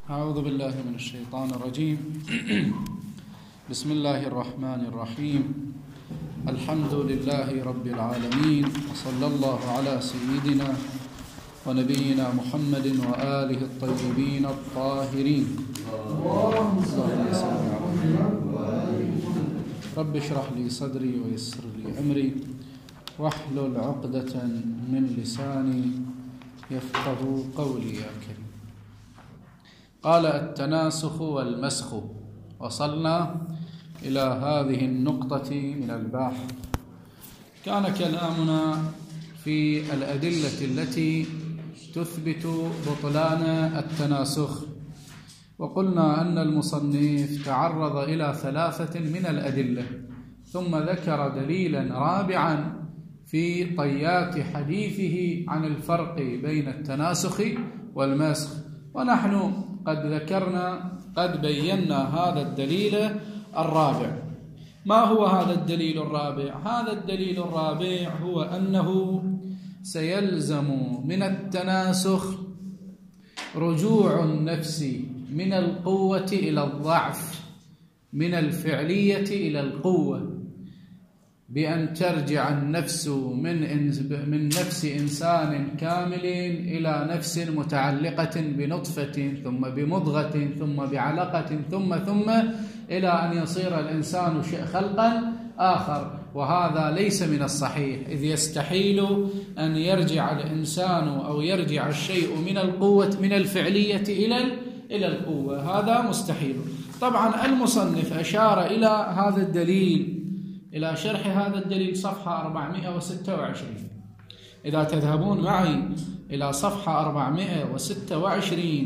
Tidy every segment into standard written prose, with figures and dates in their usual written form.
أعوذ بالله من الشيطان الرجيم. بسم الله الرحمن الرحيم. الحمد لله رب العالمين، وصلى الله على سيدنا ونبينا محمد وآله الطيبين الطاهرين. اللهم صل على رب اشرح لي صدري ويسر لي أمري واحلل عقدة من لساني يفقه قولي يا كريم. قال التناسخ والمسخ. وصلنا إلى هذه النقطة من البحث. كان كلامنا في الأدلة التي تثبت بطلان التناسخ، وقلنا أن المصنف تعرض إلى 3 من الأدلة، ثم ذكر دليلا رابعا في طيات حديثه عن الفرق بين التناسخ والمسخ، ونحن قد بينا هذا الدليل الرابع. ما هو هذا الدليل الرابع؟ هذا الدليل الرابع هو أنه سيلزم من التناسخ رجوع النفس من القوة إلى الضعف، من الفعلية إلى القوة، بأن ترجع النفس من نفس إنسان كامل إلى نفس متعلقة بنطفة ثم بمضغة ثم بعلقة ثم إلى أن يصير الإنسان خلقا آخر، وهذا ليس من الصحيح، إذ يستحيل أن يرجع الإنسان أو يرجع الشيء من القوة من الفعلية إلى القوة، هذا مستحيل. طبعا المصنف أشار إلى هذا الدليل، إلى شرح هذا الدليل صفحة 426. إذا تذهبون معي إلى صفحة 426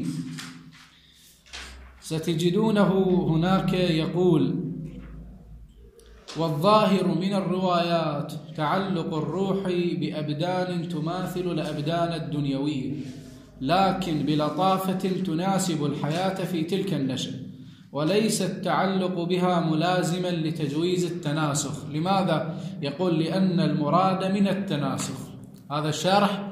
ستجدونه هناك يقول: والظاهر من الروايات تعلق الروح بأبدان تماثل الأبدان الدنيوية، لكن بلطافة تناسب الحياة في تلك النشأة، وليس التعلق بها ملازما لتجويز التناسخ. لماذا؟ يقول: لأن المراد من التناسخ، هذا الشرح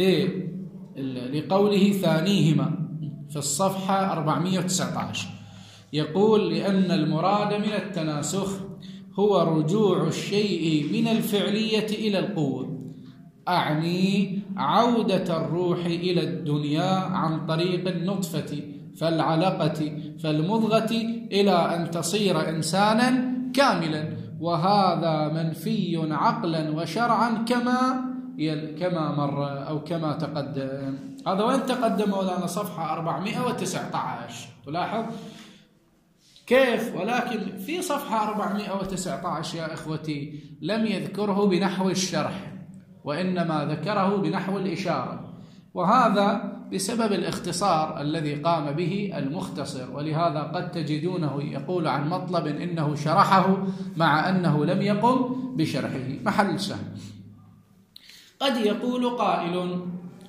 لقوله ثانيهما في الصفحة 419، يقول: لأن المراد من التناسخ هو رجوع الشيء من الفعلية إلى القوة، أعني عودة الروح إلى الدنيا عن طريق النطفة فالعلقة فالمضغة إلى أن تصير إنسانا كاملا، وهذا منفي عقلا وشرعا كما مر أو كما تقدم. هذا وين تقدم مولانا؟ صفحة 419. تلاحظ كيف؟ ولكن في صفحة 419 يا إخوتي لم يذكره بنحو الشرح، وإنما ذكره بنحو الإشارة، وهذا بسبب الاختصار الذي قام به المختصر، ولهذا قد تجدونه يقول عن مطلب إنه شرحه مع أنه لم يقم بشرحه، محل سهم. قد يقول قائل: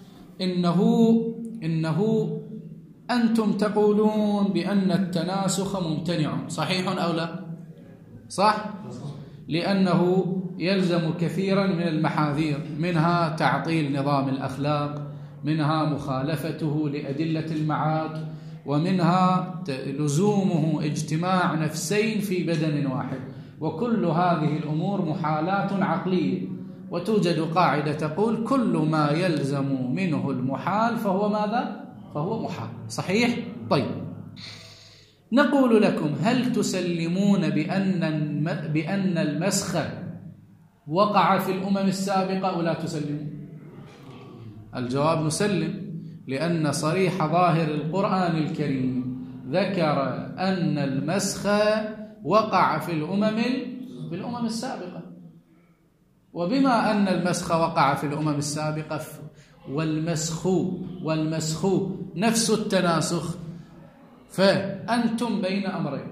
إنه أنتم تقولون بأن التناسخ ممتنع، صحيح أو لا؟ صح؟ لأنه يلزم كثيرا من المحاذير، منها تعطيل نظام الأخلاق، منها مخالفته لأدلة المعاد، ومنها لزومه اجتماع نفسين في بدن واحد، وكل هذه الأمور محالات عقلية، وتوجد قاعدة تقول: كل ما يلزم منه المحال فهو ماذا؟ فهو محال. صحيح؟ طيب، نقول لكم: هل تسلمون بأن المسخ وقع في الأمم السابقة أو لا تسلمون؟ الجواب: نسلم، لأن صريح ظاهر القرآن الكريم ذكر أن المسخ وقع في الأمم السابقة، وبما أن المسخ وقع في الأمم السابقة والمسخ نفس التناسخ، فأنتم بين أمرين: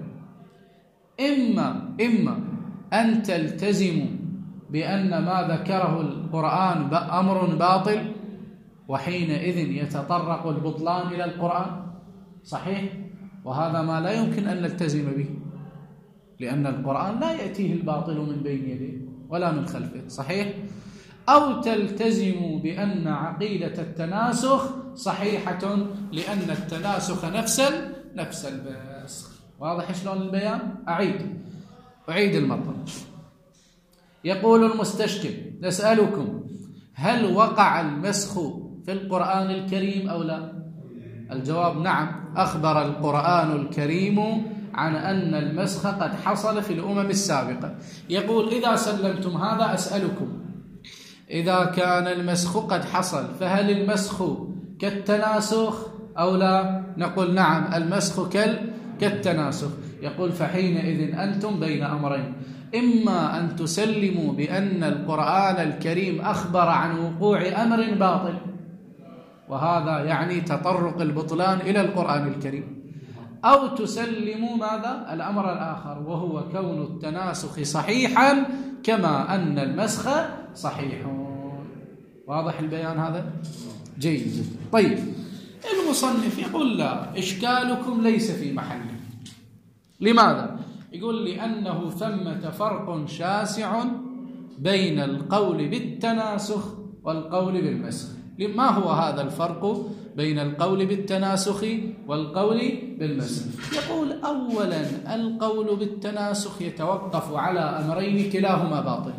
إما أن تلتزموا بأن ما ذكره القرآن أمر باطل، وحينئذ يتطرق البطلان إلى القرآن، صحيح؟ وهذا ما لا يمكن أن نلتزم به، لأن القرآن لا يأتيه الباطل من بين يديه ولا من خلفه، صحيح؟ أو تلتزموا بأن عقيدة التناسخ صحيحة لأن التناسخ نفس المسخ. واضح شلون البيان؟ أعيد المطلب. يقول المستشكل: نسألكم هل وقع المسخ في القرآن الكريم أو لا؟ الجواب: نعم، أخبر القرآن الكريم عن أن المسخ قد حصل في الأمم السابقة. يقول: إذا سلمتم هذا أسألكم، إذا كان المسخ قد حصل فهل المسخ كالتناسخ أو لا؟ نقول: نعم، المسخ كالتناسخ. يقول: فحينئذ أنتم بين أمرين: إما أن تسلموا بأن القرآن الكريم أخبر عن وقوع أمر باطل، وهذا يعني تطرق البطلان إلى القرآن الكريم، أو تسلموا ماذا؟ الأمر الآخر، وهو كون التناسخ صحيحا كما أن المسخ صحيح. واضح البيان هذا؟ جيد. طيب، المصنف يقول: لا، إشكالكم ليس في محله. لماذا؟ يقول: لأنه ثمة فرق شاسع بين القول بالتناسخ والقول بالمسخ. ما هو هذا الفرق بين القول بالتناسخ والقول بالمسخ؟ يقول: أولا، القول بالتناسخ يتوقف على أمرين كلاهما باطل.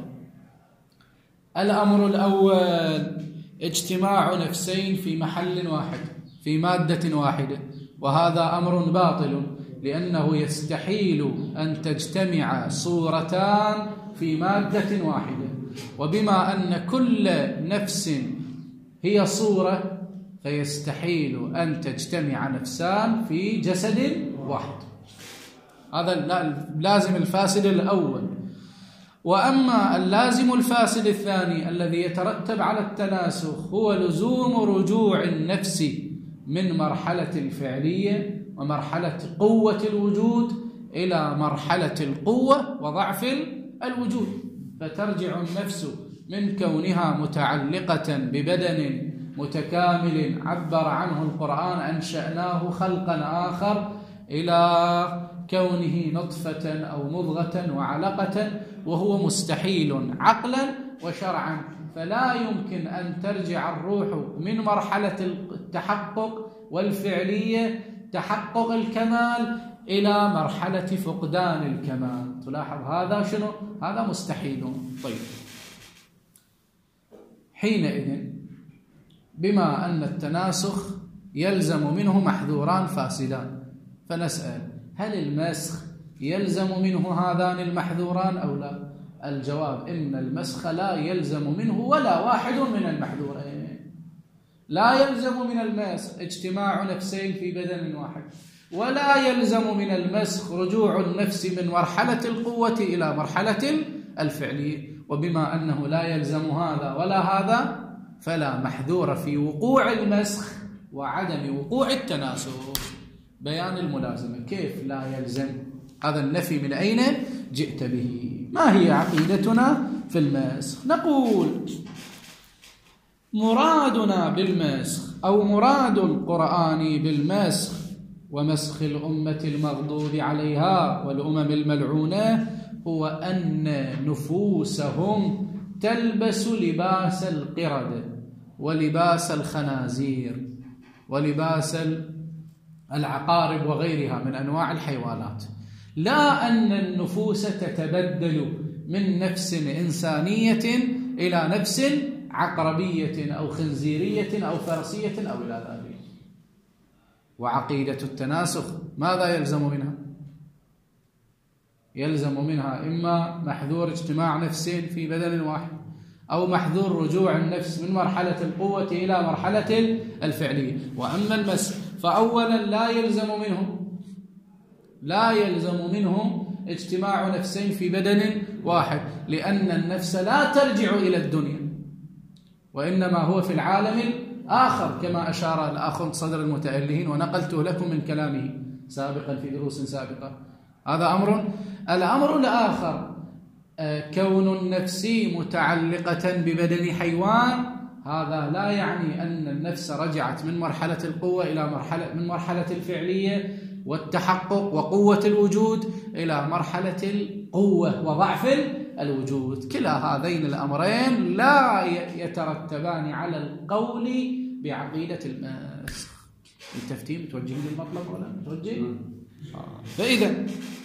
الأمر الأول اجتماع نفسين في محل واحد في مادة واحدة، وهذا أمر باطل، لأنه يستحيل أن تجتمع صورتان في مادة واحدة، وبما أن كل نفس هي صورة فيستحيل أن تجتمع نفسان في جسد واحد. هذا اللازم الفاسد الأول. وأما اللازم الفاسد الثاني الذي يترتب على التناسخ هو لزوم رجوع النفس من مرحلة الفعلية ومرحلة قوة الوجود إلى مرحلة القوة وضعف الوجود، فترجع النفس من كونها متعلقة ببدن متكامل عبر عنه القرآن أنشأناه خلقا آخر إلى كونه نطفة أو مضغة وعلقة، وهو مستحيل عقلا وشرعا. فلا يمكن أن ترجع الروح من مرحلة التحقق والفعلية تحقق الكمال إلى مرحلة فقدان الكمال. تلاحظ هذا شنو؟ هذا مستحيل. طيب، حينئذ بما أن التناسخ يلزم منه محذوران فاسدان، فنسأل: هل المسخ يلزم منه هذان المحذوران أو لا؟ الجواب: إن المسخ لا يلزم منه ولا واحد من المحذورين. لا يلزم من المسخ اجتماع نفسين في بدن واحد، ولا يلزم من المسخ رجوع النفس من مرحلة القوة إلى مرحلة الفعلية. وبما أنه لا يلزم هذا ولا هذا، فلا محذور في وقوع المسخ وعدم وقوع التناسخ. بيان الملازمة: كيف لا يلزم؟ هذا النفي من أين جئت به؟ ما هي عقيدتنا في المسخ؟ نقول: مرادنا بالمسخ أو مراد القرآن بالمسخ ومسخ الأمة المغضوب عليها والأمم الملعونة هو أن نفوسهم تلبس لباس القردة ولباس الخنازير ولباس العقارب وغيرها من أنواع الحيوانات، لا أن النفوس تتبدل من نفس إنسانية إلى نفس عقربية أو خنزيرية أو فرسية أو إلى ذلك. وعقيدة التناسخ ماذا يلزم منها؟ يلزم منها إما محذور اجتماع نفسين في بدن واحد، أو محذور رجوع النفس من مرحلة القوة إلى مرحلة الفعلية. وأما المسخ فأولا لا يلزم منه اجتماع نفسين في بدن واحد، لأن النفس لا ترجع إلى الدنيا، وإنما هو في العالم الآخر كما أشار الأخ صدر المتألهين ونقلته لكم من كلامه سابقا في دروس سابقة. هذا أمر. الأمر الآخر كون النفس متعلقة ببدن حيوان، هذا لا يعني أن النفس رجعت من مرحلة القوة إلى مرحلة الفعلية والتحقق وقوة الوجود إلى مرحلة القوة وضعف الوجود. كلا هذين الأمرين لا يترتبان على القول بعقيدة المسخ. التفتيم توجه للمطلب ولا توجه؟ فإذا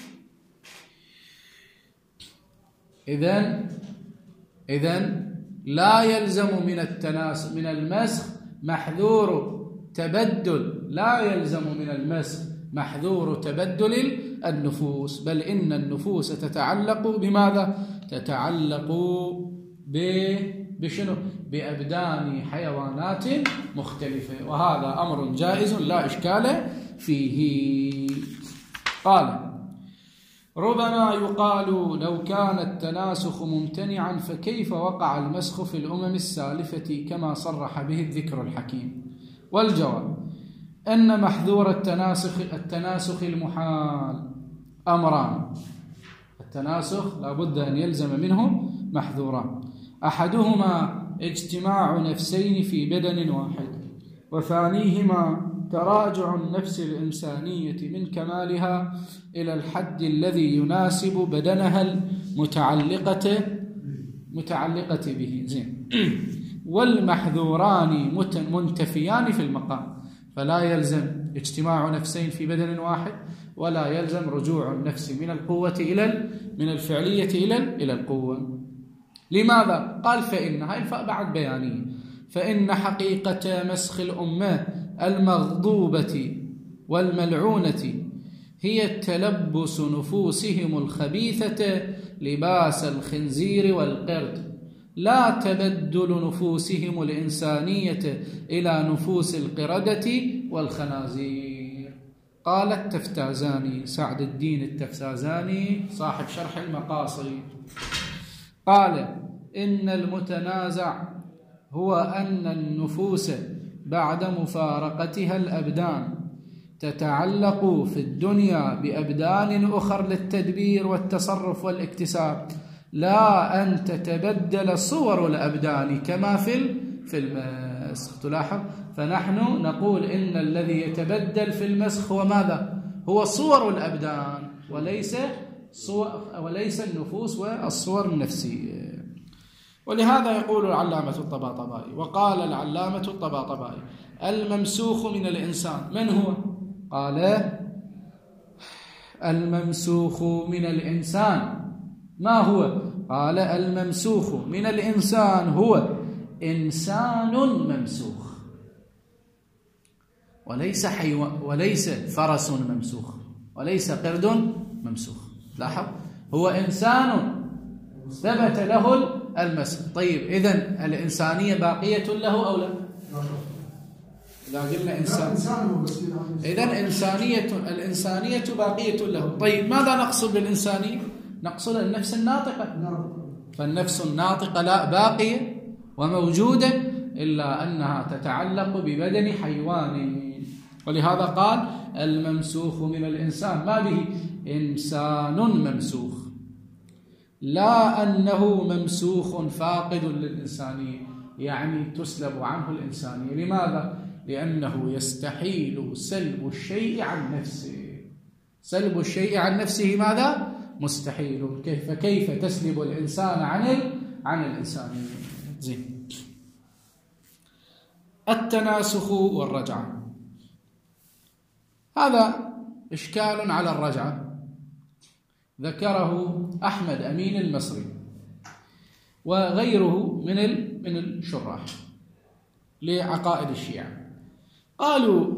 لا يلزم من المسخ محذور تبدل، لا يلزم من المسخ محذور تبدل النفوس، بل إن النفوس تتعلق بماذا؟ تتعلق بشنو؟ بأبدان حيوانات مختلفة، وهذا أمر جائز لا إشكال فيه. قال: ربما يقال لو كان التناسخ ممتنعا فكيف وقع المسخ في الأمم السالفة كما صرح به الذكر الحكيم؟ والجواب أن محذور التناسخ المحال أمران. التناسخ لا بد أن يلزم منه محذوران: أحدهما اجتماع نفسين في بدن واحد، وثانيهما تراجع النفس الإنسانية من كمالها إلى الحد الذي يناسب بدنها المتعلقة به. زين. والمحذوران منتفيان في المقام، فلا يلزم اجتماع نفسين في بدن واحد، ولا يلزم رجوع النفس من الفعلية إلى القوة. لماذا؟ قال: فإن هاي الفاء بعد بيانية، فإن حقيقة مسخ الأمة المغضوبة والملعونة هي تلبس نفوسهم الخبيثة لباس الخنزير والقرد، لا تبدل نفوسهم الإنسانية إلى نفوس القردة والخنازير. قال التفتازاني، سعد الدين التفتازاني صاحب شرح المقاصد، قال: إن المتنازع هو أن النفوس بعد مفارقتها الأبدان تتعلق في الدنيا بأبدان أخر للتدبير والتصرف والاكتساب، لا أن تتبدل صور الأبدان كما في المسخ. تلاحظ؟ فنحن نقول إن الذي يتبدل في المسخ هو ماذا؟ هو صور الأبدان وليس النفوس والصور النفسية. ولهذا يقول العلامة الطباطبائي، وقال العلامة الطباطبائي: الممسوخ من الإنسان من هو؟ قال: الممسوخ من الإنسان ما هو؟ قال: الممسوخ من الإنسان هو إنسان ممسوخ، وليس حيوان، وليس فرس ممسوخ، وليس قرد ممسوخ. لاحظ، هو إنسان ثبت له المسخ. طيب، إذن الإنسانية باقية له أو لا؟ إذا قلنا إنسان، إذن الإنسانية باقية له. طيب، ماذا نقصد بالإنسانية؟ نقصد النفس الناطقة، فالنفس الناطقة لا باقية وموجودة، إلا أنها تتعلق ببدن حيوان. ولهذا قال: الممسوخ من الإنسان ما به؟ إنسان ممسوخ، لا أنه ممسوخ فاقد للإنسانية، يعني تسلب عنه الإنسانية. لماذا؟ لأنه يستحيل سلب الشيء عن نفسه. سلب الشيء عن نفسه ماذا؟ مستحيل. فكيف تسلب الإنسان عن الإنسانية؟ زين. التناسخ والرجعة، هذا إشكال على الرجعة ذكره أحمد أمين المصري وغيره من الشراح لعقائد الشيعة. قالوا: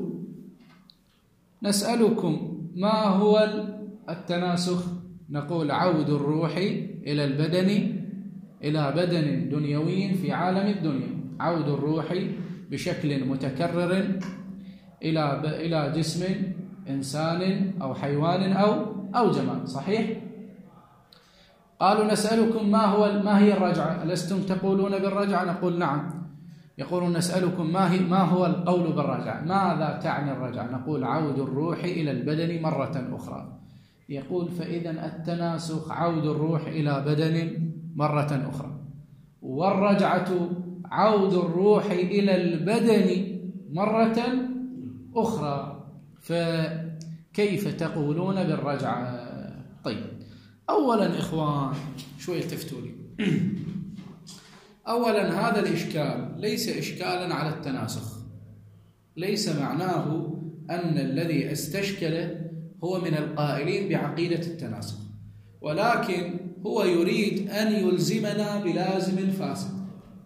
نسألكم ما هو التناسخ؟ نقول: عود الروح إلى البدن، إلى بدن دنيوي في عالم الدنيا، عود الروح بشكل متكرر إلى جسم إنسان أو حيوان أو جماد. صحيح؟ قالوا: نسألكم ما هي الرجعة؟ ألستم تقولون بالرجعة؟ نقول: نعم. يقولون: نسألكم ما هو القول بالرجعة؟ ماذا تعني الرجعة؟ نقول: عود الروح إلى البدن مرة أخرى. يقول: فإذا التناسخ عود الروح إلى بدن مرة أخرى، والرجعة عود الروح إلى البدن مرة أخرى، فكيف تقولون بالرجعة؟ طيب، أولا إخوان شوي التفتوا لي. أولا، هذا الإشكال ليس إشكالا على التناسخ، ليس معناه أن الذي استشكل هو من القائلين بعقيدة التناسخ، ولكن هو يريد أن يلزمنا بلازم فاسد.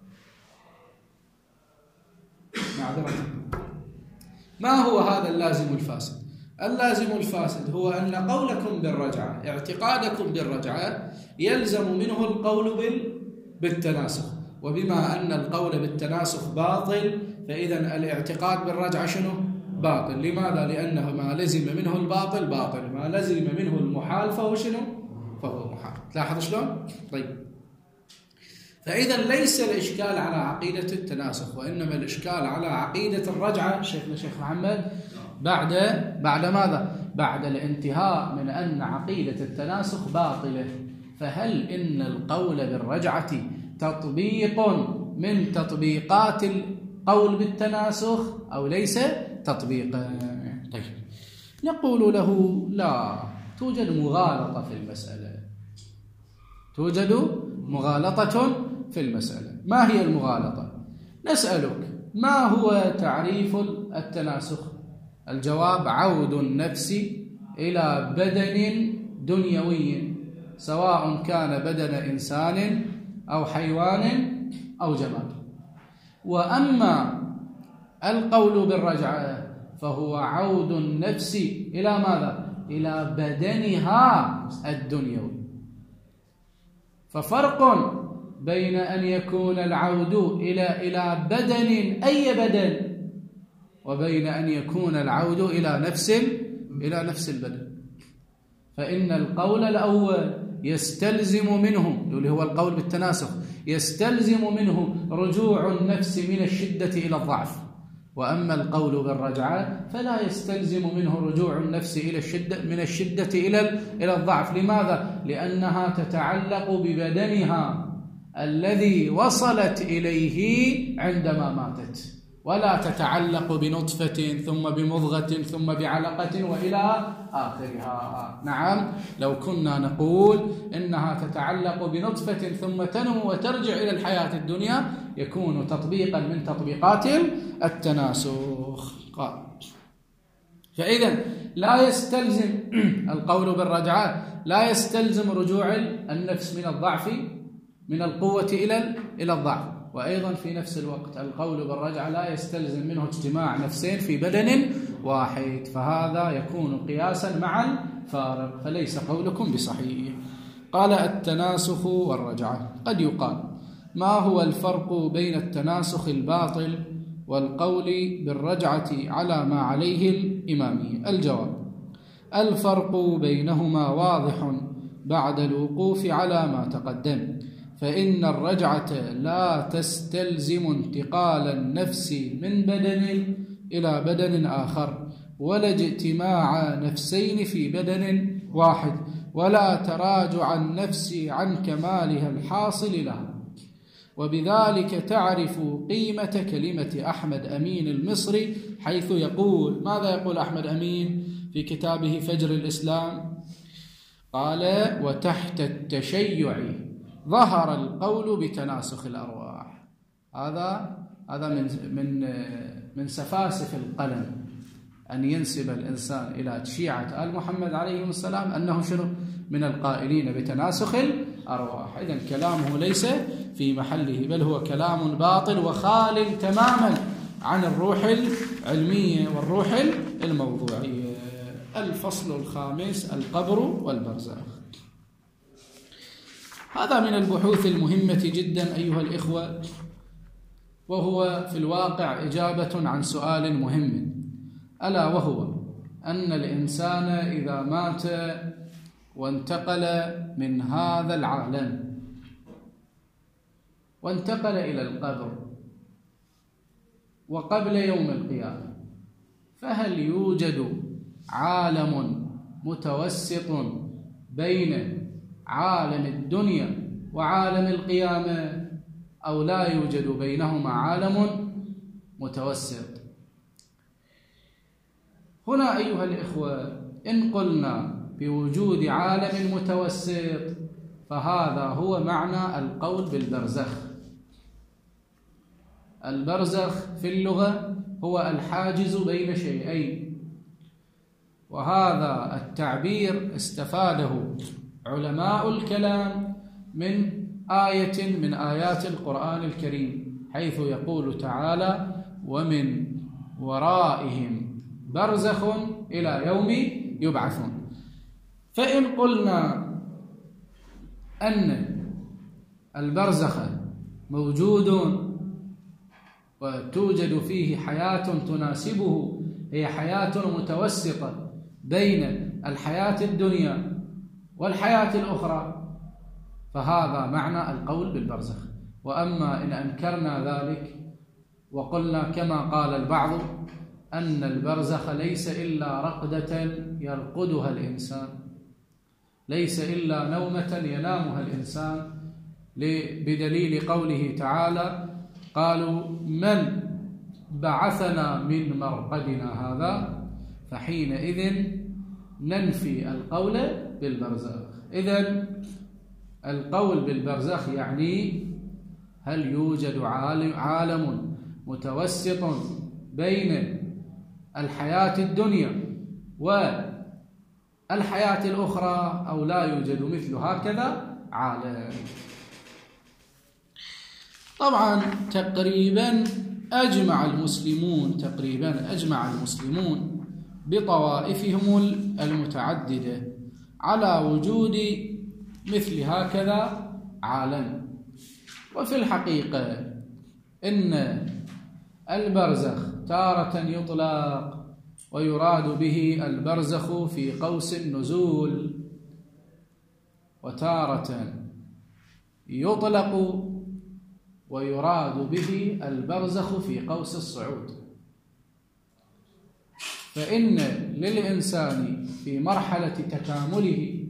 معذرة، ما هو هذا اللازم الفاسد؟ اللازم الفاسد هو أن قولكم بالرجعة، اعتقادكم بالرجعة، يلزم منه القول بالتناسخ، وبما أن القول بالتناسخ باطل فإذا الاعتقاد بالرجعة شنو؟ باطل. لماذا؟ لأنه ما لزم منه الباطل باطل، ما لزم منه المحال فهو شنو؟ فهو محال. تلاحظ شلون؟ طيب، فإذا ليس الإشكال على عقيدة التناسخ، وإنما الإشكال على عقيدة الرجعة. شيخنا الشيخ محمد بعد ماذا؟ بعد الانتهاء من أن عقيدة التناسخ باطلة، فهل إن القول بالرجعة تطبيق من تطبيقات القول بالتناسخ أو ليس تطبيقا؟ طيب، نقول له لا، توجد مغالطة في المسألة، توجد مغالطة في المسألة. ما هي المغالطة؟ نسألك ما هو تعريف التناسخ؟ الجواب: عود النفس إلى بدن دنيوي، سواء كان بدن إنسان أو حيوان أو جماد. وأما القول بالرجعة فهو عود النفس إلى ماذا؟ إلى بدنها الدنيوي. ففرق بين أن يكون العود إلى بدن، أي بدن، وبين أن يكون العود إلى نفس البدن. فإن القول الأول يستلزم منه، اللي هو القول بالتناسخ، يستلزم منه رجوع النفس من الشدة إلى الضعف، وأما القول بالرجعة فلا يستلزم منه رجوع النفس من الشدة إلى الضعف. لماذا؟ لأنها تتعلق ببدنها الذي وصلت إليه عندما ماتت، ولا تتعلق بنطفة ثم بمضغة ثم بعلقة وإلى آخرها. نعم، لو كنا نقول إنها تتعلق بنطفة ثم تنمو وترجع إلى الحياة الدنيا يكون تطبيقا من تطبيقات التناسخ. فإذا لا يستلزم القول بالرجعة، لا يستلزم رجوع النفس من الضعف، من القوة إلى الضعف. وأيضا في نفس الوقت القول بالرجعة لا يستلزم منه اجتماع نفسين في بدن واحد، فهذا يكون قياسا مع الفارق، فليس قولكم بصحيح. قال: التناسخ والرجعة. قد يقال: ما هو الفرق بين التناسخ الباطل والقول بالرجعة على ما عليه الإمامية؟ الجواب: الفرق بينهما واضح بعد الوقوف على ما تقدم، فإن الرجعة لا تستلزم انتقال النفس من بدن إلى بدن آخر، ولا اجتماع نفسين في بدن واحد، ولا تراجع النفس عن كمالها الحاصل لها. وبذلك تعرف قيمة كلمة أحمد أمين المصري، حيث يقول: ماذا يقول أحمد أمين في كتابه فجر الإسلام؟ قال: وتحت التشيع ظهر القول بتناسخ الأرواح. هذا من سفاسف القلم أن ينسب الإنسان إلى شيعة آل محمد عليه السلام أنه شنو؟ من القائلين بتناسخ الأرواح. إذن كلامه ليس في محله، بل هو كلام باطل وخال تماما عن الروح العلمية والروح الموضوعية. الفصل الخامس: القبر والبرزخ. هذا من البحوث المهمة جدا أيها الإخوة، وهو في الواقع إجابة عن سؤال مهم، ألا وهو أن الإنسان إذا مات وانتقل من هذا العالم وانتقل إلى القبر وقبل يوم القيامة، فهل يوجد عالم متوسط بين عالم الدنيا وعالم القيامة، أو لا يوجد بينهما عالم متوسط؟ هنا أيها الإخوة إن قلنا بوجود عالم متوسط فهذا هو معنى القول بالبرزخ. البرزخ في اللغة هو الحاجز بين شيئين، وهذا التعبير استفاده علماء الكلام من آية من آيات القرآن الكريم، حيث يقول تعالى: ومن ورائهم برزخ إلى يوم يبعثون. فإن قلنا أن البرزخ موجود وتوجد فيه حياة تناسبه، هي حياة متوسطة بين الحياة الدنيا والحياة الأخرى، فهذا معنى القول بالبرزخ. وأما إن أنكرنا ذلك وقلنا كما قال البعض أن البرزخ ليس إلا رقدة يرقدها الإنسان، ليس إلا نومة ينامها الإنسان، بدليل قوله تعالى: قالوا من بعثنا من مرقدنا هذا، فحينئذ ننفي القول بالبرزخ. إذن القول بالبرزخ يعني هل يوجد عالم متوسط بين الحياة الدنيا والحياة الأخرى أو لا يوجد مثل هكذا عالم. طبعا تقريبا أجمع المسلمون بطوائفهم المتعددة على وجود مثل هكذا عالم. وفي الحقيقة إن البرزخ تارة يطلق ويراد به البرزخ في قوس النزول، وتارة يطلق ويراد به البرزخ في قوس الصعود. فإن للإنسان في مرحلة تكامله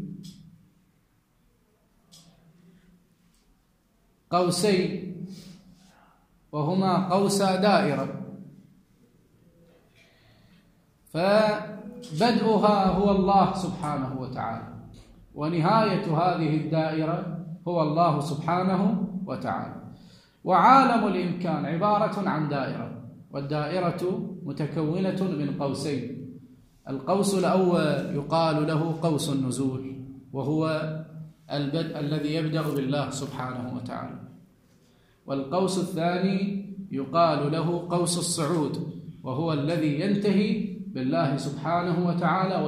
قوسين، وهما قوسا دائرة، فبدءها هو الله سبحانه وتعالى، ونهاية هذه الدائرة هو الله سبحانه وتعالى. وعالم الإمكان عبارة عن دائرة، والدائرة متكونة من قوسين. القوس الأول يقال له قوس النزول، وهو البدء الذي يبدأ بالله سبحانه وتعالى. والقوس الثاني يقال له قوس الصعود، وهو الذي ينتهي بالله سبحانه وتعالى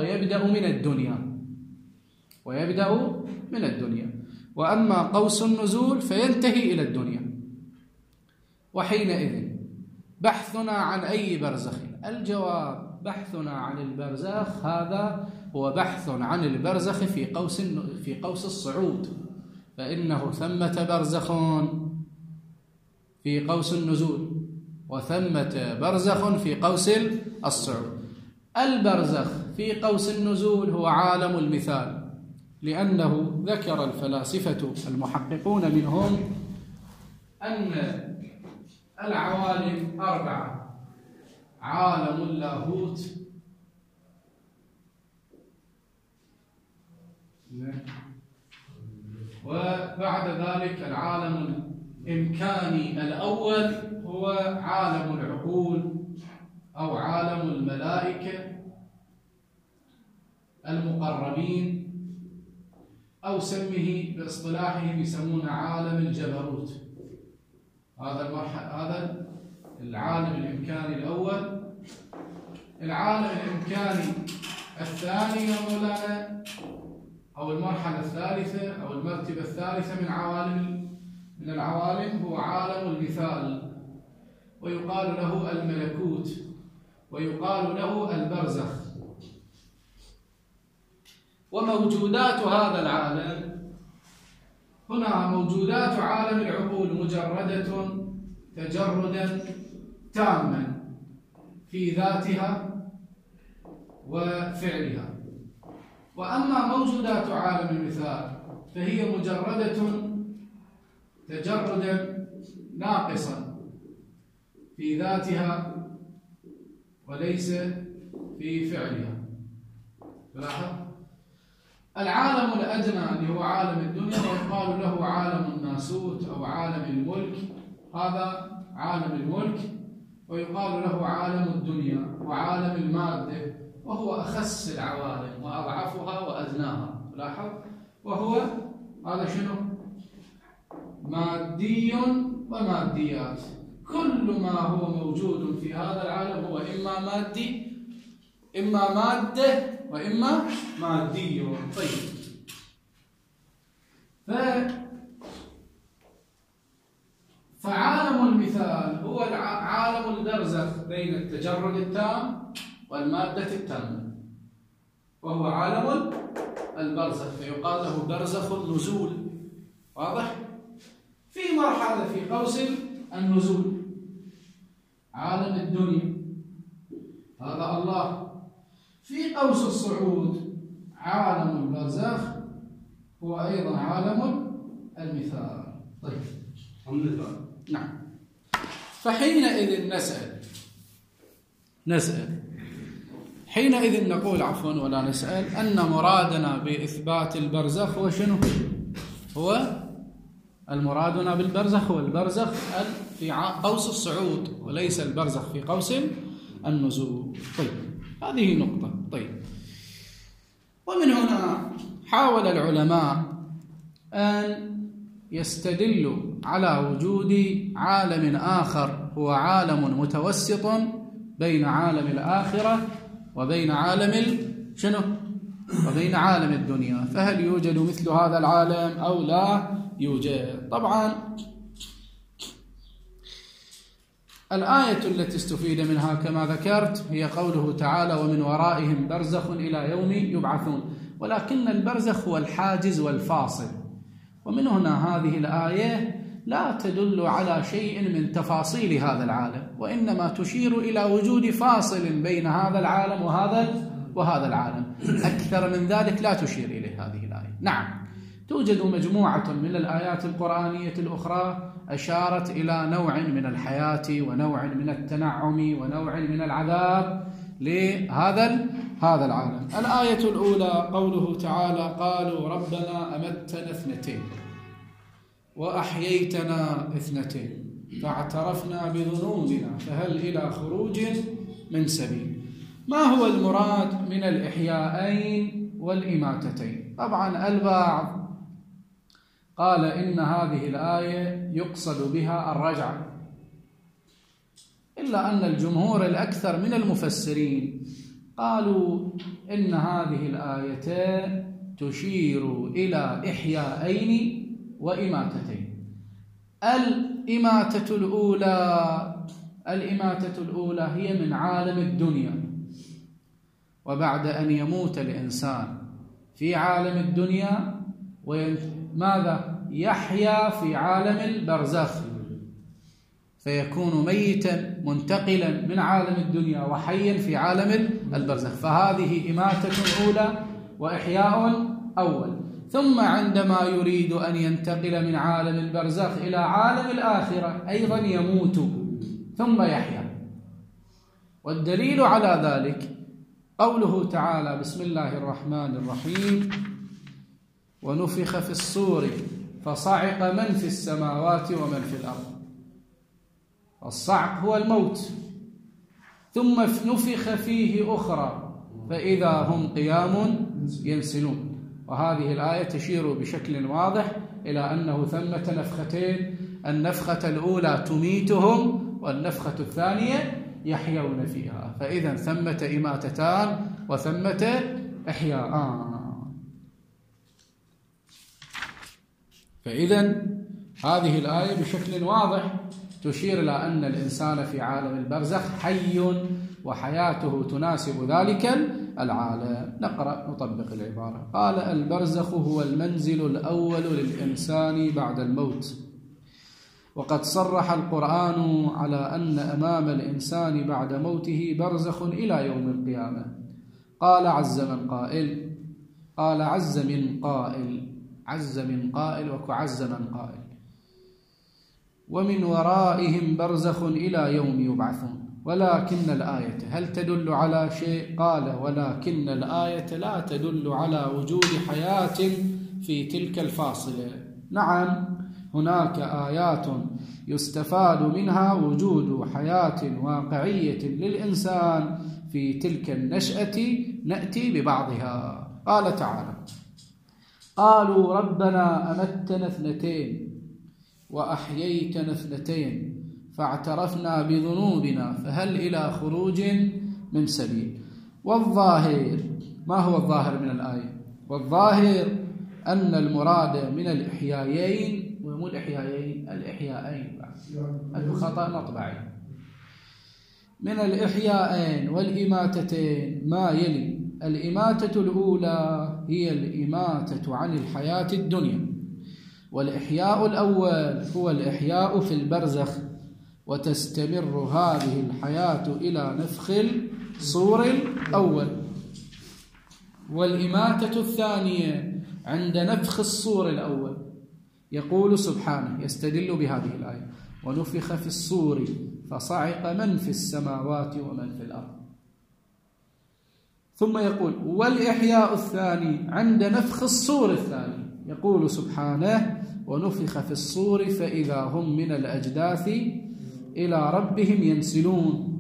ويبدأ من الدنيا. وأما قوس النزول فينتهي إلى الدنيا. وحينئذ بحثنا عن أي برزخ؟ الجواب: بحثنا عن البرزخ هذا هو بحث عن البرزخ في قوس الصعود، فإنه ثمة برزخ في قوس النزول، وثمة برزخ في قوس الصعود. البرزخ في قوس النزول هو عالم المثال، لأنه ذكر الفلاسفة المحققون منهم أن العوالم 4: عالم اللاهوت، وبعد ذلك العالم الإمكاني الأول هو عالم العقول أو عالم الملائكة المقربين، أو سمه باصطلاحهم يسمونه عالم الجبروت. هذا العالم الإمكاني الأول. العالم الإمكاني الثاني يا مولانا، أو المرحلة الثالثة أو المرتبة الثالثة من العوالم هو عالم المثال، ويقال له الملكوت، ويقال له البرزخ. وموجودات هذا العالم هنا موجودات عالم العقول مجردة تجردا تاما في ذاتها وفعلها. وأما موجودات عالم المثال فهي مجردة تجردا ناقصا في ذاتها وليس في فعلها. لاحظ، العالم الأدنى اللي هو عالم الدنيا ويقال له عالم الناسوت أو عالم الملك. هذا عالم الملك ويقال له عالم الدنيا وعالم المادة، وهو أخس العوالم وأضعفها وأدناها. لاحظ، وهو هذا شنو؟ مادي وماديات. كل ما هو موجود في هذا العالم هو إما مادي، إما مادة، وإما مادي. طيب، فعالم المثال هو عالم البرزخ بين التجرد التام والمادة التامة، وهو عالم البرزخ، فيقال له برزخ النزول. واضح؟ في مرحلة في قوس النزول عالم الدنيا، هذا الله. في قوس الصعود عالم البرزخ هو أيضا عالم المثال. طيب، المثال. نعم. فحينئذ نسأل حينئذ نقول ولا نسأل أن مرادنا بإثبات البرزخ هو شنو؟ هو المرادنا بالبرزخ هو البرزخ في قوس الصعود، وليس البرزخ في قوس النزول. طيب، هذه نقطة. طيب، ومن هنا حاول العلماء أن يستدلوا على وجود عالم آخر هو عالم متوسط بين عالم الآخرة وبين عالم شنو؟ وبين عالم الدنيا. فهل يوجد مثل هذا العالم أو لا يوجد؟ طبعا الآية التي استفيد منها كما ذكرت هي قوله تعالى: ومن ورائهم برزخ إلى يوم يبعثون. ولكن البرزخ هو الحاجز والفاصل، ومن هنا هذه الآية لا تدل على شيء من تفاصيل هذا العالم، وإنما تشير إلى وجود فاصل بين هذا العالم وهذا العالم. أكثر من ذلك لا تشير إليه هذه الآية. نعم، توجد مجموعة من الآيات القرآنية الأخرى أشارت إلى نوع من الحياة ونوع من التنعم ونوع من العذاب لهذا العالم. الآية الأولى قوله تعالى: قالوا ربنا أمتنا 2 وأحييتنا 2 فاعترفنا بذنوبنا فهل إلى خروج من سبيل. ما هو المراد من الإحياءين والإماتتين؟ طبعا البعض قال إن هذه الآية يقصد بها الرجعة، إلا أن الجمهور الأكثر من المفسرين قالوا إن هذه الآية تشير إلى إحياءين وإماتتين. الإماتة الأولى هي من عالم الدنيا، وبعد أن يموت الإنسان في عالم الدنيا ماذا؟ يحيا في عالم البرزخ، فيكون ميتا منتقلا من عالم الدنيا وحيا في عالم البرزخ. فهذه إماتة أولى وإحياء أول. ثم عندما يريد أن ينتقل من عالم البرزخ إلى عالم الآخرة أيضا يموت ثم يحيا. والدليل على ذلك قوله تعالى: بسم الله الرحمن الرحيم: ونفخ في الصور فصعق من في السماوات ومن في الأرض. الصعق هو الموت. ثم نفخ فيه أخرى فإذا هم قيام ينسلون. وهذه الآية تشير بشكل واضح إلى أنه ثمة نفختين: النفخة الأولى تميتهم والنفخة الثانية يحيون فيها. فإذا ثمة إماتتان وثمة إحياءان. فإذا هذه الآية بشكل واضح تشير إلى أن الإنسان في عالم البرزخ حي وحياته تناسب ذلك العالم. نقرأ نطبق العبارة. قال: البرزخ هو المنزل الأول للإنسان بعد الموت. وقد صرح القرآن على أن أمام الإنسان بعد موته برزخ إلى يوم القيامة. قال عز من قائل وكعز من قائل: ومن ورائهم برزخ إلى يوم يبعثون. ولكن الآية هل تدل على شيء؟ قال: ولكن الآية لا تدل على وجود حياة في تلك الفاصلة. نعم، هناك آيات يستفاد منها وجود حياة واقعية للإنسان في تلك النشأة نأتي ببعضها. قال تعالى: قالوا ربنا أمتنا 2 وأحييتنا 2 فاعترفنا بذنوبنا فهل إلى خروج من سبيل. والظاهر، ما هو الظاهر من الآية؟ والظاهر أن المراد من الإحيائين، ومو الإحيائين الخطأ مطبعي، من الإحيائين والإماتتين ما يلي: الإماتة الأولى هي الإماتة عن الحياة الدنيا، والإحياء الأول هو الإحياء في البرزخ، وتستمر هذه الحياة إلى نفخ الصور الأول. والإماتة الثانية عند نفخ الصور الأول. يقول سبحانه يستدل بهذه الآية: ونفخ في الصور فصعق من في السماوات ومن في الأرض. ثم يقول: والإحياء الثاني عند نفخ الصور الثاني. يقول سبحانه: ونفخ في الصور فإذا هم من الأجداث إلى ربهم ينسلون.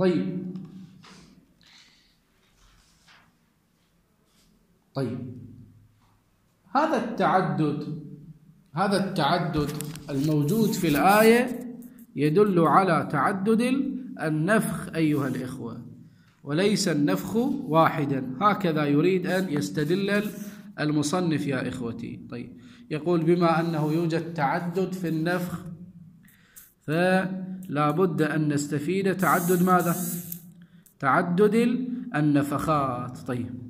طيب هذا التعدد الموجود في الآية يدل على تعدد النفخ أيها الإخوة، وليس النفخ واحدا. هكذا يريد أن يستدل المصنف يا إخوتي. طيب، يقول: بما أنه يوجد تعدد في النفخ فلا بد أن نستفيد تعدد ماذا؟ تعدد النفخات. طيب،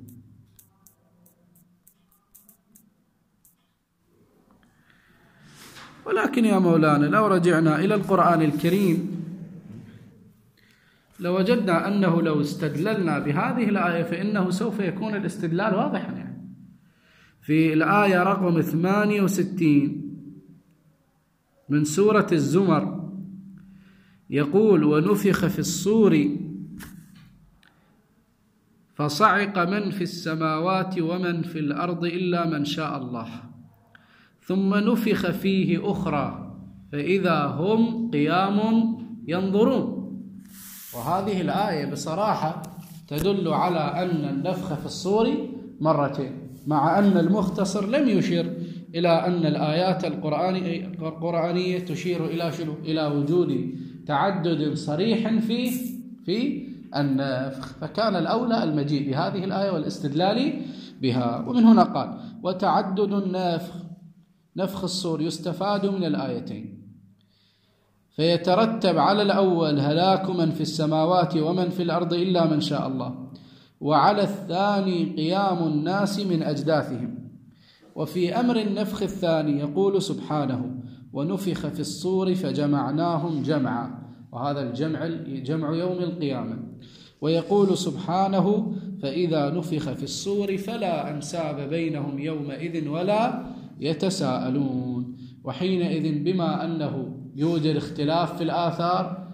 ولكن يا مولانا لو رجعنا إلى القرآن الكريم لوجدنا أنه لو استدللنا بهذه الآية فإنه سوف يكون الاستدلال واضحا. يعني في الآية رقم 68 من سورة الزمر يقول: ونفخ في الصور فصعق من في السماوات ومن في الأرض إلا من شاء الله ثم نفخ فيه أخرى فإذا هم قيام ينظرون. وهذه الآية بصراحة تدل على أن النفخ في الصور 2، مع أن المختصر لم يشير إلى أن الآيات القرآنية تشير إلى شنو؟ إلى وجود تعدد صريح في النفخ، فكان الأولى المجيء بهذه الآية والاستدلال بها. ومن هنا قال: وتعدد نفخ الصور يستفاد من الآيتين، فيترتب على الأول هلاك من في السماوات ومن في الأرض إلا من شاء الله، وعلى الثاني قيام الناس من أجداثهم. وفي أمر النفخ الثاني يقول سبحانه: ونفخ في الصور فجمعناهم جمعا، وهذا الجمع يوم القيامة. ويقول سبحانه: فإذا نفخ في الصور فلا أنساب بينهم يومئذ ولا يتساءلون. وحينئذ بما أنه يوجد اختلاف في الآثار،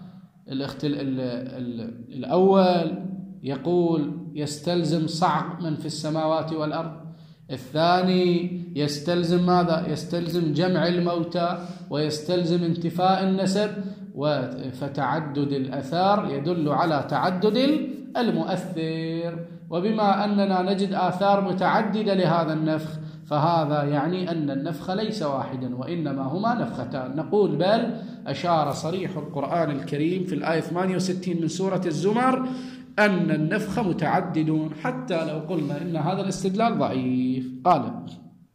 الأول يقول يستلزم صعق من في السماوات والأرض، الثاني يستلزم ماذا؟ يستلزم جمع الموتى ويستلزم انتفاء النسب. فتعدد الأثار يدل على تعدد المؤثر. وبما أننا نجد آثار متعددة لهذا النفخ فهذا يعني أن النفخ ليس واحدا وإنما هما نفختان. نقول بل أشار صريح القرآن الكريم في الآية 68 من سورة الزمر أن النفخ متعدد، حتى لو قلنا إن هذا الاستدلال ضعيف. قال: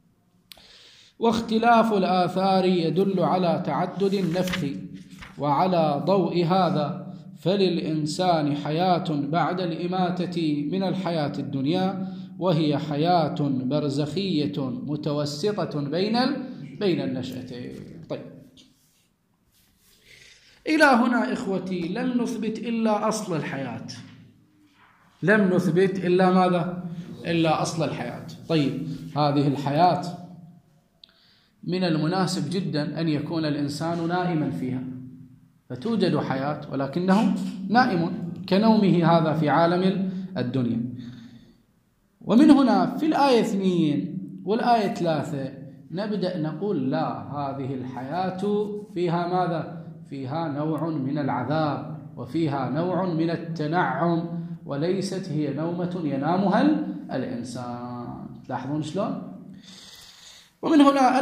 واختلاف الآثار يدل على تعدد النفخ، وعلى ضوء هذا فللإنسان حياة بعد الإماتة من الحياة الدنيا، وهي حياة برزخية متوسطة بين النشأتين. طيب، إلى هنا إخوتي لم نثبت إلا أصل الحياة، لم نثبت إلا ماذا؟ إلا أصل الحياة. طيب، هذه الحياة من المناسب جدا أن يكون الإنسان نائما فيها، فتوجد حياة ولكنه نائم كنومه هذا في عالم الدنيا. ومن هنا في الآية 2 والآية 3 نبدأ نقول لا، هذه الحياة فيها ماذا؟ فيها نوع من العذاب وفيها نوع من التنعم، وليست هي نومة ينامها الإنسان. لاحظون شلون؟ ومن هنا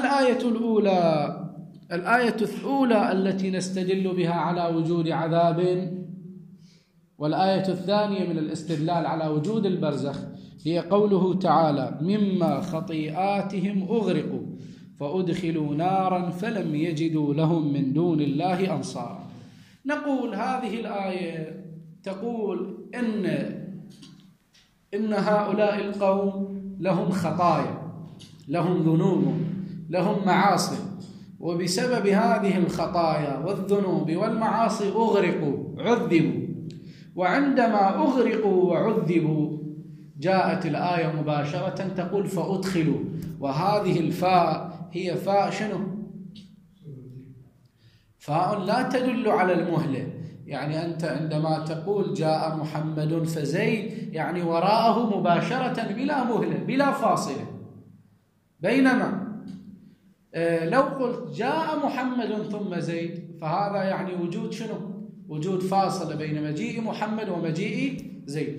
الآية الأولى التي نستدل بها على وجود عذاب، والآية الثانية من الاستدلال على وجود البرزخ هي قوله تعالى: مما خطيئاتهم أغرقوا فأدخلوا نارا فلم يجدوا لهم من دون الله أنصارا. نقول هذه الآية تقول إن هؤلاء القوم لهم خطايا، لهم ذنوب، لهم معاصي، وبسبب هذه الخطايا والذنوب والمعاصي أغرقوا، عذبوا. وعندما أغرقوا وعذبوا جاءت الآية مباشرة تقول فأدخلوا، وهذه الفاء هي فاء شنو؟ فاء لا تدل على المهلة. يعني أنت عندما تقول جاء محمد فزيد، يعني وراءه مباشرة بلا مهلة بلا فاصلة. بينما لو قلت جاء محمد ثم زيد فهذا يعني وجود شنو؟ وجود فاصلة بين مجيء محمد ومجيء زيد.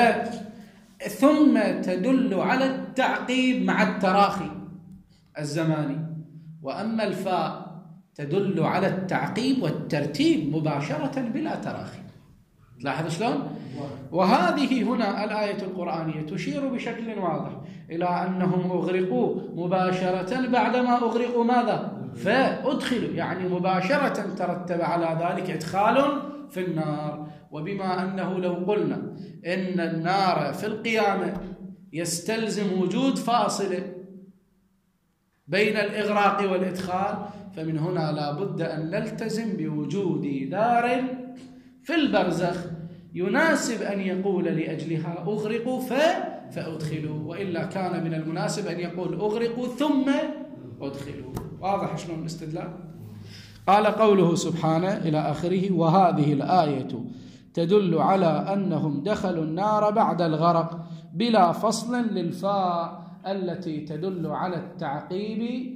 ثم تدل على التعقيب مع التراخي الزماني، وأما الفاء تدل على التعقيب والترتيب مباشرة بلا تراخي. تلاحظ شلون؟ وهذه هنا الآية القرآنية تشير بشكل واضح إلى أنهم أغرقوا مباشرة بعدما أغرقوا ماذا؟ فأدخلوا، يعني مباشرة ترتب على ذلك إدخال في النار. وبما أنه لو قلنا إن النار في القيامة يستلزم وجود فاصلة بين الإغراق والإدخال، فمن هنا لا بد أن نلتزم بوجود نار في البرزخ يناسب أن يقول لأجلها أغرقوا فأدخلوا، وإلا كان من المناسب أن يقول أغرقوا ثم أدخلوا. واضح شلون الاستدلال؟ قال قوله سبحانه إلى آخره: وهذه الآية تدل على أنهم دخلوا النار بعد الغرق بلا فصل للفاء التي تدل على التعقيب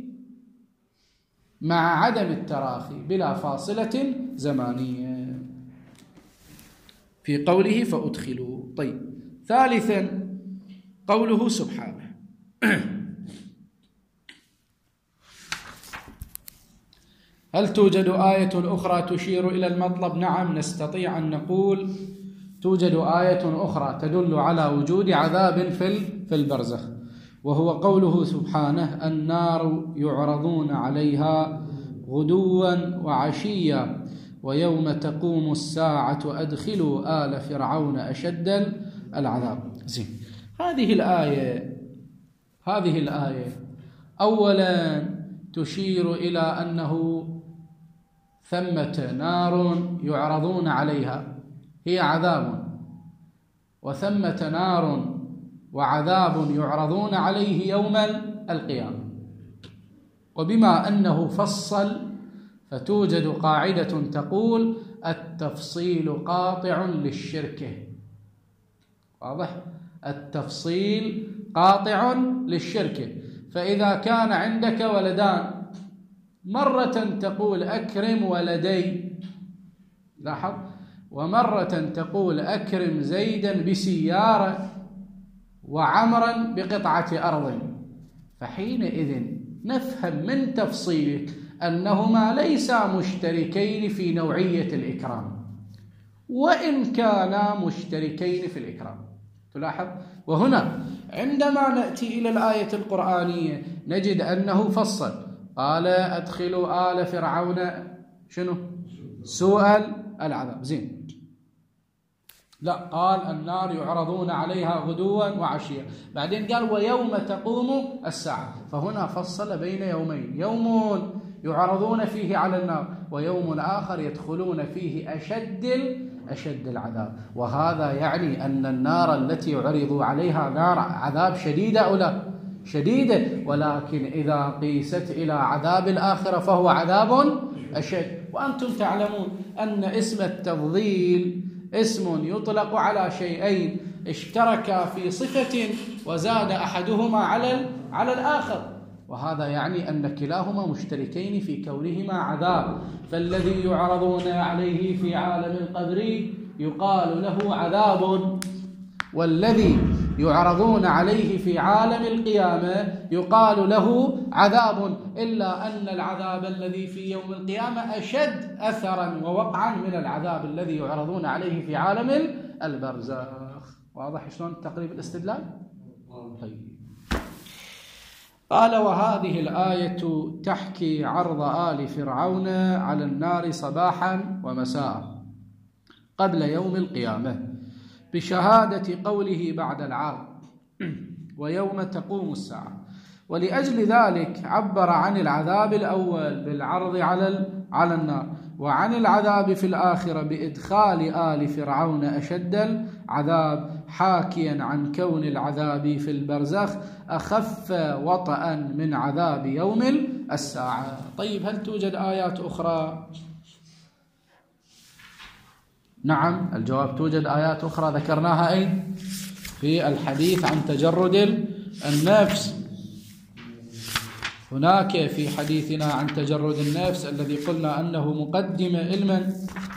مع عدم التراخي بلا فاصلة زمانية في قوله فأدخلوا. طيب، ثالثا قوله سبحانه: هل توجد آية أخرى تشير إلى المطلب؟ نعم، نستطيع أن نقول توجد آية أخرى تدل على وجود عذاب في البرزخ، وهو قوله سبحانه: النار يعرضون عليها غدوا وعشيا ويوم تقوم الساعة أدخلوا آل فرعون أشد العذاب. زين، هذه الآية أولا تشير إلى أنه ثمة نار يعرضون عليها، هي عذاب، وثمة نار وعذاب يعرضون عليه يوم القيامة. وبما أنه فصل فتوجد قاعدة تقول: التفصيل قاطع للشركة. واضح؟ التفصيل قاطع للشركة. فإذا كان عندك ولدان، مرة تقول أكرم ولدي، لاحظ، ومرة تقول أكرم زيدا بسيارة وعمرا بقطعة أرض، فحينئذ نفهم من تفصيلك أنهما ليسا مشتركين في نوعية الإكرام، وإن كانا مشتركين في الإكرام. تلاحظ؟ وهنا عندما نأتي إلى الآية القرآنية نجد أنه فصل، قال: أدخلوا آل فرعون شنو؟ سوء العذاب. زين، لا، قال النار يعرضون عليها غدوا وعشيا، بعدين قال ويوم تقوم الساعة. فهنا فصل بين يومين: يوم يعرضون فيه على النار، ويوم آخر يدخلون فيه أشد العذاب. وهذا يعني أن النار التي عرضوا عليها نار عذاب شديدة أو لا؟ شديدة، ولكن إذا قيست إلى عذاب الآخرة فهو عذاب أشد. وأنتم تعلمون أن اسم التفضيل اسم يطلق على شيئين اشتركا في صفة وزاد أحدهما على الآخر. وهذا يعني أن كلاهما مشتركين في كونهما عذاب. فالذي يعرضون عليه في عالم القبر يقال له عذاب، والذي يعرضون عليه في عالم القيامة يقال له عذاب، إلا أن العذاب الذي في يوم القيامة أشد أثرا ووقعا من العذاب الذي يعرضون عليه في عالم البرزخ. واضح شلون تقريب الاستدلال؟ طيب. قال: وهذه الآية تحكي عرض آل فرعون على النار صباحا ومساء قبل يوم القيامة بشهادة قوله بعد العرض ويوم تقوم الساعة، ولأجل ذلك عبر عن العذاب الأول بالعرض على النار، وعن العذاب في الآخرة بإدخال آل فرعون أشد العذاب، حاكيا عن كون العذاب في البرزخ أخف وطئا من عذاب يوم الساعة. طيب، هل توجد آيات أخرى؟ نعم، الجواب توجد آيات أخرى ذكرناها أين؟ في الحديث عن تجرد النفس. هناك في حديثنا عن تجرد النفس الذي قلنا أنه مقدمة علما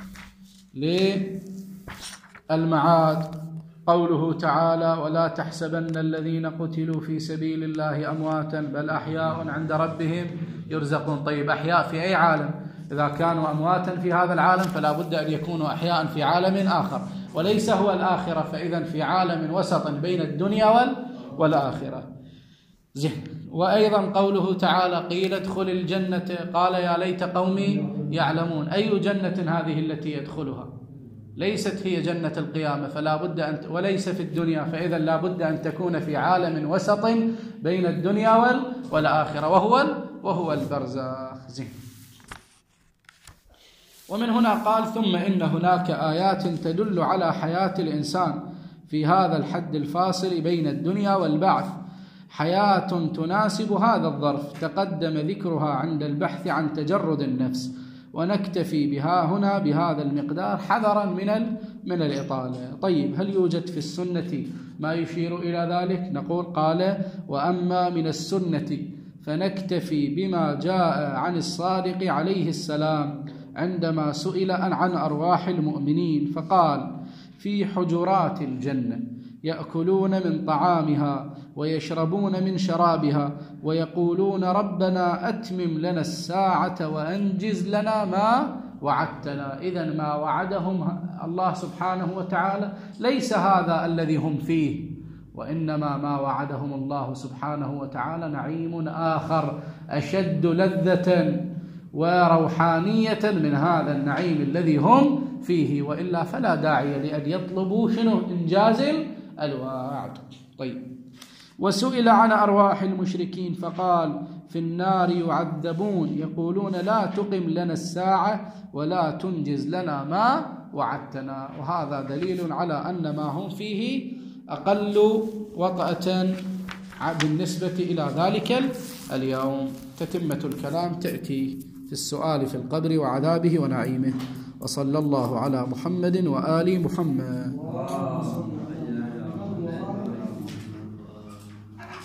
للمعاد، قوله تعالى: ولا تحسبن الذين قتلوا في سبيل الله أمواتا بل أحياء عند ربهم يرزقون. طيب، أحياء في أي عالم؟ إذا كانوا أمواتا في هذا العالم فلا بد أن يكونوا أحياء في عالم آخر، وليس هو الآخرة، فإذا في عالم وسط بين الدنيا والآخرة. زين. وأيضا قوله تعالى: قيل ادخل الجنة قال يا ليت قومي يعلمون. أي جنة هذه التي يدخلها؟ ليست هي جنة القيامة، فلا بد وليس في الدنيا، فإذا لا بد أن تكون في عالم وسط بين الدنيا والآخرة، وهو البرزخ. زين. ومن هنا قال: ثم إن هناك آيات تدل على حياة الإنسان في هذا الحد الفاصل بين الدنيا والبعث، حياة تناسب هذا الظرف تقدم ذكرها عند البحث عن تجرد النفس، ونكتفي بها هنا بهذا المقدار حذرا من الإطالة. طيب، هل يوجد في السنة ما يشير إلى ذلك؟ نقول: قال: وأما من السنة فنكتفي بما جاء عن الصادق عليه السلام عندما سئل عن أرواح المؤمنين فقال: في حجرات الجنة يأكلون من طعامها ويشربون من شرابها ويقولون ربنا أتمم لنا الساعة وأنجز لنا ما وعدتنا. إذن ما وعدهم الله سبحانه وتعالى ليس هذا الذي هم فيه، وإنما ما وعدهم الله سبحانه وتعالى نعيم آخر أشد لذة وروحانية من هذا النعيم الذي هم فيه، وإلا فلا داعي لأن يطلبوا إنجاز الوعد. طيب. وسئل عن أرواح المشركين فقال: في النار يعذبون يقولون لا تقم لنا الساعة ولا تنجز لنا ما وعدتنا. وهذا دليل على أن ما هم فيه أقل وطأة بالنسبة إلى ذلك اليوم. تتمة الكلام تأتي في السؤال في القبر وعذابه ونعيمه. وصلى الله على محمد وآل محمد.